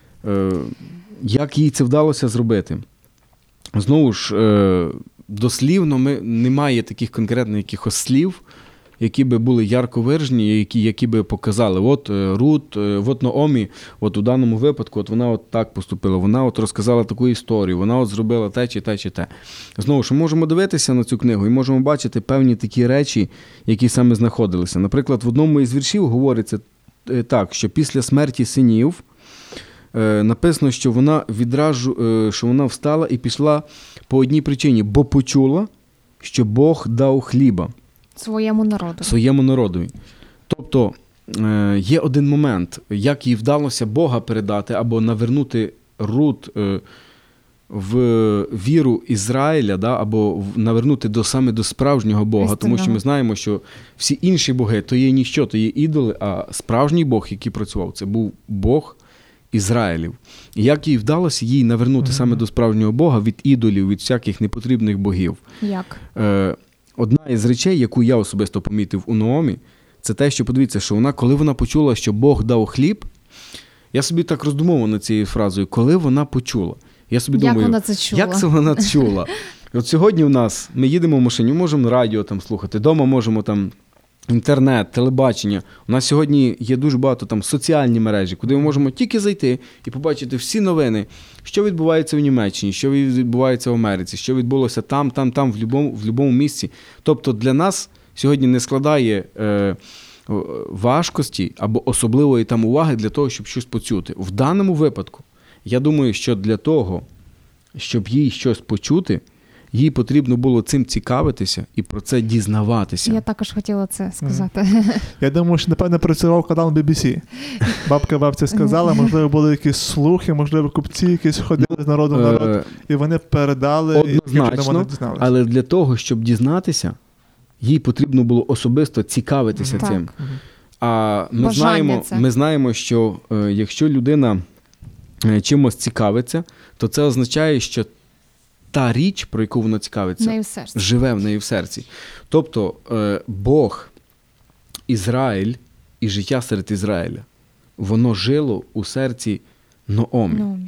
Як їй це вдалося зробити? Знову ж, дослівно ми, немає таких конкретних якихось слів, які би були ярко виражені, які, які би показали, от Рут, от Наомі, от у даному випадку, от вона от так поступила, вона от розказала таку історію, вона от зробила те чи те чи те. Знову ж, ми можемо дивитися на цю книгу і можемо бачити певні такі речі, які саме знаходилися. Наприклад, в одному із віршів говориться так, що після смерті синів написано, що вона відразу, що вона встала і пішла по одній причині, бо почула, що Бог дав хліба своєму народу. Своєму народові. Тобто є один момент, як їй вдалося Бога передати або навернути Рут в віру Ізраїля, да, або навернути до, саме до справжнього Бога, Істинного. Тому що ми знаємо, що всі інші боги то є ніщо, то є ідоли, а справжній Бог, який працював, це був Бог Ізраїлів. І як їй вдалося їй навернути mm-hmm. саме до справжнього Бога від ідолів, від всяких непотрібних богів. Як? Е, одна із речей, яку я особисто помітив у Наомі, це те, що, подивіться, що вона, коли вона почула, що Бог дав хліб, я собі так роздумував над цією фразою, коли вона почула. Я собі як думаю, вона це чула? як це вона чула? От сьогодні в нас, ми їдемо в машині, можемо радіо там слухати, вдома можемо там інтернет, телебачення. У нас сьогодні є дуже багато там соціальні мережі, куди ми можемо тільки зайти і побачити всі новини, що відбувається в Німеччині, що відбувається в Америці, що відбулося там, там, там, в будь-якому в будь-якому місці. Тобто для нас сьогодні не складає е, важкості або особливої там уваги для того, щоб щось почути. В даному випадку, я думаю, що для того, щоб їй щось почути, їй потрібно було цим цікавитися і про це дізнаватися. Я також хотіла це сказати. Mm. Я думаю, що, напевно, працював канал бі бі сі. Бабка бабця сказала, можливо, були якісь слухи, можливо, купці якісь ходили з народу в народ, і вони передали, однозначно, і вони дізналися. Але для того, щоб дізнатися, їй потрібно було особисто цікавитися mm. цим. Так. А ми знаємо, ми знаємо, що е, якщо людина е, чимось цікавиться, то це означає, що та річ, про яку вона цікавиться, в живе в неї в серці. Тобто е, Бог, Ізраїль і життя серед Ізраїля, воно жило у серці Наомі. Наомі.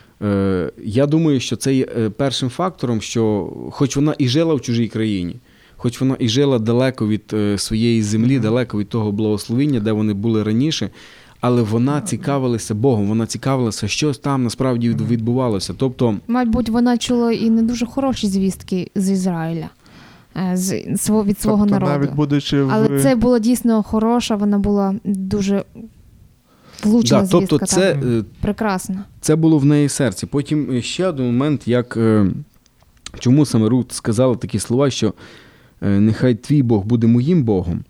Е, я думаю, що це є першим фактором, що хоч вона і жила в чужій країні, хоч вона і жила далеко від е, своєї землі, mm-hmm. далеко від того благословіння, де вони були раніше, але вона цікавилася Богом, вона цікавилася, що там насправді відбувалося. Тобто, мабуть, вона чула і не дуже хороші звістки з Ізраїля, з, від свого тобто, народу. Навіть будучи в... Але це була дійсно хороша, вона була дуже влучна да, звістка. Тобто це, прекрасно. Це було в неї серці. Потім ще один момент, як, чому саме Рут сказала такі слова, що нехай твій Бог буде моїм Богом.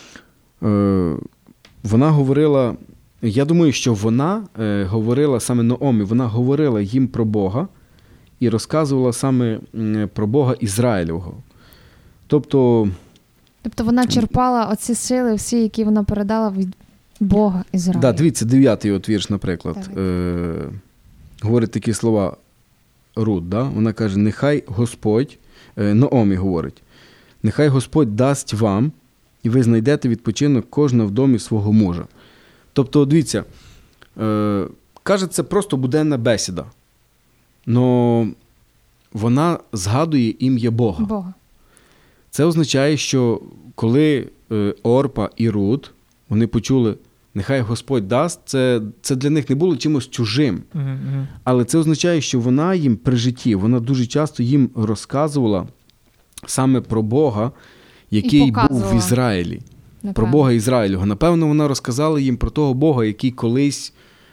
Вона говорила, я думаю, що вона е, говорила саме Наомі, вона говорила їм про Бога і розказувала саме е, про Бога Ізраїлевого. Тобто, тобто вона черпала оці сили, всі, які вона передала від Бога Ізраїля. Так, да, дивіться, дев'ятий от вірш, наприклад. Е, говорить такі слова Рут, да? Вона каже, нехай Господь, е, Наомі говорить, нехай Господь дасть вам, і ви знайдете відпочинок кожна в домі свого мужа. Тобто, дивіться, е, каже, це просто буденна бесіда. Но вона згадує ім'я Бога. Бога. Це означає, що коли е, Орпа і Рут, вони почули, нехай Господь дасть, це, це для них не було чимось чужим. Mm-hmm. Але це означає, що вона їм при житті, вона дуже часто їм розказувала саме про Бога, який був в Ізраїлі. Напевно. Про Бога Ізраїлю. Напевно, вона розказала їм про того Бога, який колись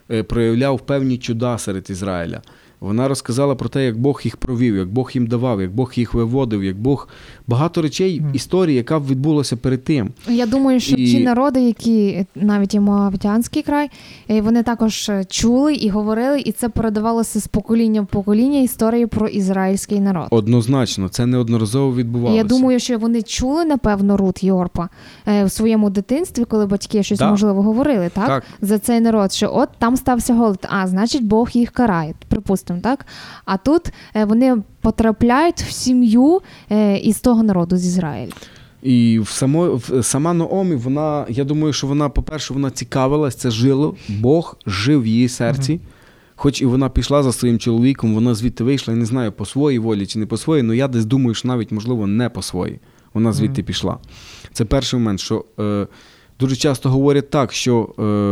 проявляв певні чуда серед Ізраїля. Вона розказала про те, як Бог їх провів, як Бог їм давав, як Бог їх виводив, як Бог... Багато речей, mm. історії, яка відбулася перед тим. Я думаю, що і... ті народи, які, навіть і Моавитянський край, вони також чули і говорили, і це передавалося з покоління в покоління історії про ізраїльський народ. Однозначно, це неодноразово відбувалося. Я думаю, що вони чули, напевно, Рут і Орпа в своєму дитинстві, коли батьки щось, да. можливо, говорили, так? так? За цей народ, що от там стався голод, а, значить, Бог їх карає, припустимо, так? А тут вони потрапляють в сім'ю із того народу, з Ізраїля. І в само, в, сама Наомі, вона, я думаю, що вона, по-перше, вона цікавилась, це жило, Бог жив в її серці. Mm-hmm. Хоч і вона пішла за своїм чоловіком, вона звідти вийшла, я не знаю, по своїй волі чи не по своїй, але я десь думаю, що навіть, можливо, не по своїй. Вона звідти mm-hmm. пішла. Це перший момент, що е, дуже часто говорять так, що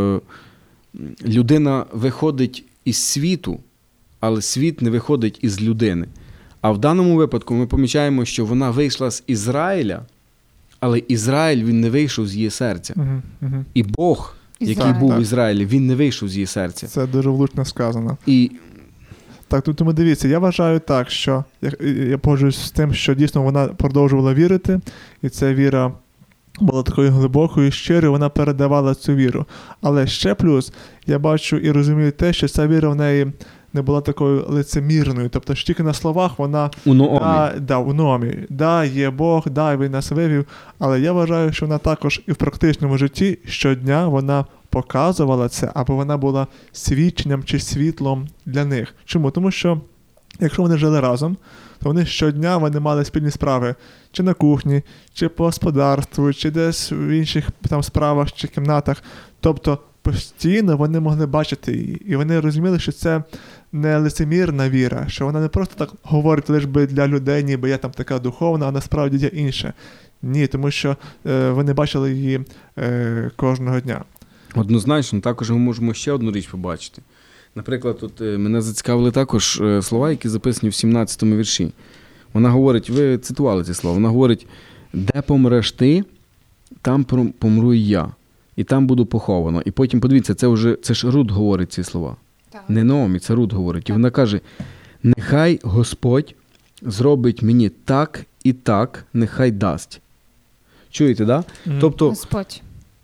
е, людина виходить із світу, але світ не виходить із людини. А в даному випадку ми помічаємо, що вона вийшла з Ізраїля, але Ізраїль, він не вийшов з її серця. Uh-huh, uh-huh. І Бог, Ізраїль. який був так. в Ізраїлі, він не вийшов з її серця. Це дуже влучно сказано. І... Так, тут тому дивіться, я вважаю так, що я, я погоджуюсь з тим, що дійсно вона продовжувала вірити, і ця віра була такою глибокою, щирою, вона передавала цю віру. Але ще плюс, я бачу і розумію те, що ця віра в неї не була такою лицемірною. Тобто, що тільки на словах вона... У Наомі. Да, да, у Наомі. Да, є Бог, да, він нас вивів. Але я вважаю, що вона також і в практичному житті щодня вона показувала це, або вона була свідченням чи світлом для них. Чому? Тому що, якщо вони жили разом, то вони щодня вони мали спільні справи. Чи на кухні, чи по господарству, чи десь в інших там справах, чи кімнатах. Тобто, постійно вони могли бачити її. І вони розуміли, що це не лицемірна віра, що вона не просто так говорить лише би для людей, ніби я там така духовна, а насправді є інше. Ні, тому що е, вони бачили її е, кожного дня. Однозначно, також ми можемо ще одну річ побачити. Наприклад, тут е, мене зацікавили також е, слова, які записані в сімнадцятому вірші. Вона говорить, ви цитували ці слова, вона говорить, де помреш ти, там помру і я. І там буду поховано. І потім, подивіться, це вже це ж Рут говорить ці слова. Так. Не Наомі, це Рут говорить. Так. І вона каже, нехай Господь зробить мені так і так, нехай дасть. Чуєте, да? Mm. Тобто, Господь.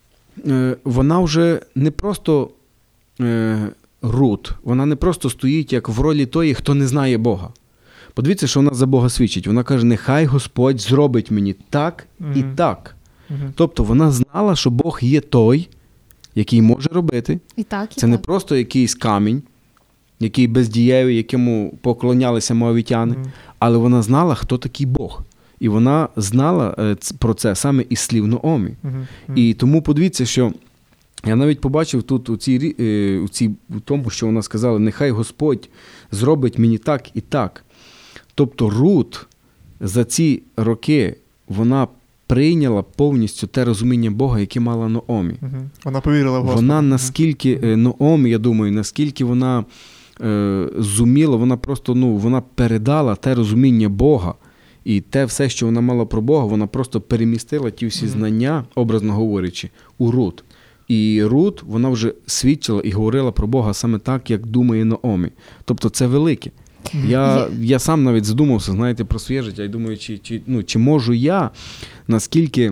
Е, вона вже не просто е, Рут, вона не просто стоїть як в ролі тої, хто не знає Бога. Подивіться, що вона за Бога свідчить. Вона каже, нехай Господь зробить мені так mm. і так. Угу. Тобто вона знала, що Бог є той, який може робити. І так, і Це так. не просто якийсь камінь, який бездієвий, якому поклонялися моавитяни, угу. але вона знала, хто такий Бог. І вона знала е, про це саме із слів Наомі. Угу. Угу. І тому подивіться, що я навіть побачив тут у, цій, е, у, цій, у тому, що вона сказала, нехай Господь зробить мені так і так. Тобто Рут за ці роки, вона прийняла повністю те розуміння Бога, яке мала Наомі. Угу. Вона повірила в Господа. Вона наскільки, угу. Наомі, я думаю, наскільки вона е, зуміла, вона просто, ну, вона передала те розуміння Бога. І те все, що вона мала про Бога, вона просто перемістила ті всі угу. знання, образно говорячи, у Рут. І Рут, вона вже свідчила і говорила про Бога саме так, як думає Наомі. Тобто це велике. Я, я сам навіть задумався, знаєте, про своє життя і думаю, чи, чи, ну, чи можу я наскільки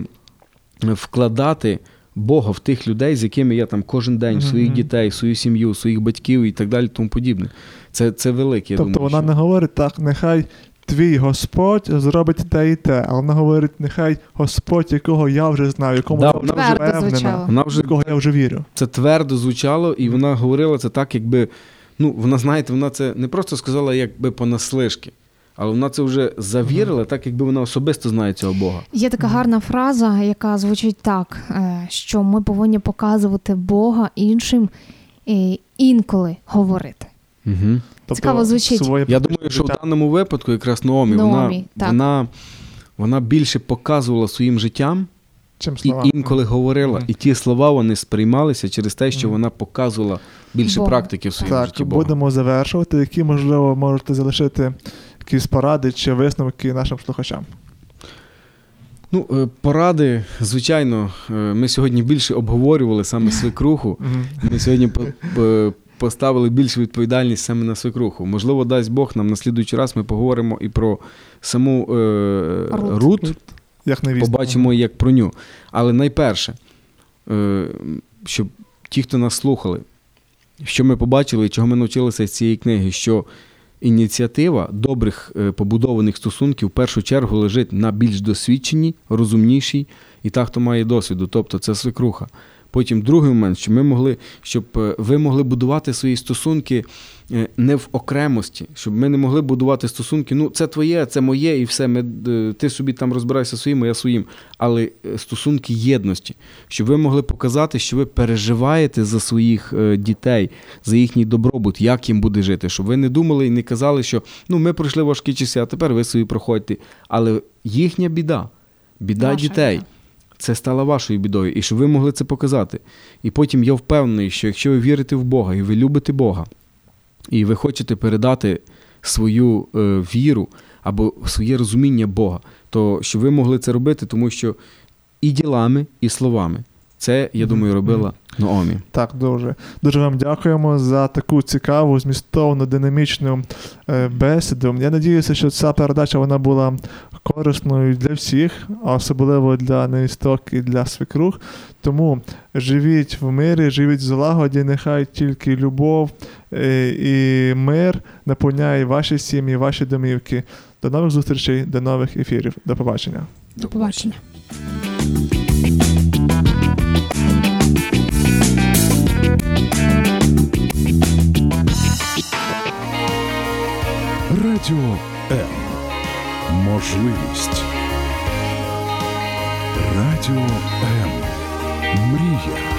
вкладати Бога в тих людей, з якими я там кожен день, mm-hmm. своїх дітей, свою сім'ю, своїх батьків і так далі, тому подібне. Це, це велике, я тобто думаю. Тобто вона що... не говорить так, нехай твій Господь зробить те і те, а вона говорить, нехай Господь, якого я вже знаю, якому да, я вже впевнена, вона вже, якого я вже вірю. Це твердо звучало, і вона говорила це так, якби, ну, вона, знаєте, вона це не просто сказала, якби понаслишки, але вона це вже завірила, mm-hmm. так, якби вона особисто знає цього Бога. Є така гарна фраза, яка звучить так, що ми повинні показувати Бога іншим і інколи говорити. Угу. Тобто, цікаво звучить. Я думаю, що в даному випадку якраз Наомі, Наомі вона, вона, вона більше показувала своїм життям, чим і інколи говорила. Mm-hmm. І ті слова вони сприймалися через те, що mm-hmm. вона показувала більше Бога. Практики в своєму так, житті Бога. Будемо завершувати. Які, можливо, можете залишити якісь поради чи висновки нашим слухачам? Ну, поради, звичайно, ми сьогодні більше обговорювали саме свекруху. Mm-hmm. Ми сьогодні поставили більшу відповідальність саме на свекруху. Можливо, дасть Бог, нам на слідуючий раз ми поговоримо і про саму е, Рут. Рут, Як невістку. побачимо як про ню. Але найперше, е, щоб ті, хто нас слухали, що ми побачили і чого ми навчилися з цієї книги, що ініціатива добрих е, побудованих стосунків в першу чергу лежить на більш досвідченій, розумнішій і та, хто має досвіду, тобто це свекруха. Потім другий момент, що ми могли, щоб ви могли будувати свої стосунки не в окремості, щоб ми не могли будувати стосунки, ну це твоє, це моє і все, ми, ти собі там розбирайся своїм, а я своїм, але стосунки єдності, щоб ви могли показати, що ви переживаєте за своїх дітей, за їхній добробут, як їм буде жити, щоб ви не думали і не казали, що ну ми пройшли важкі часи, а тепер ви собі проходьте, але їхня біда, біда Ваша дітей. біда. Це стало вашою бідою, і щоб ви могли це показати. І потім я впевнений, що якщо ви вірите в Бога, і ви любите Бога, і ви хочете передати свою е, віру або своє розуміння Бога, то що ви могли це робити, тому що і ділами, і словами. Це, я думаю, робила Ноомі. Так, дуже. Дуже вам дякуємо за таку цікаву, змістовну, динамічну е, бесіду. Я надіюся, що ця передача вона була корисною для всіх, а особливо для невісток і для свекрух. Тому живіть в мирі, живіть в злагоді, нехай тільки любов е, і мир наповняє ваші сім'ї, ваші домівки. До нових зустрічей, до нових ефірів. До побачення. До побачення. Радіо М. Можливість. Радіо М. Мрія.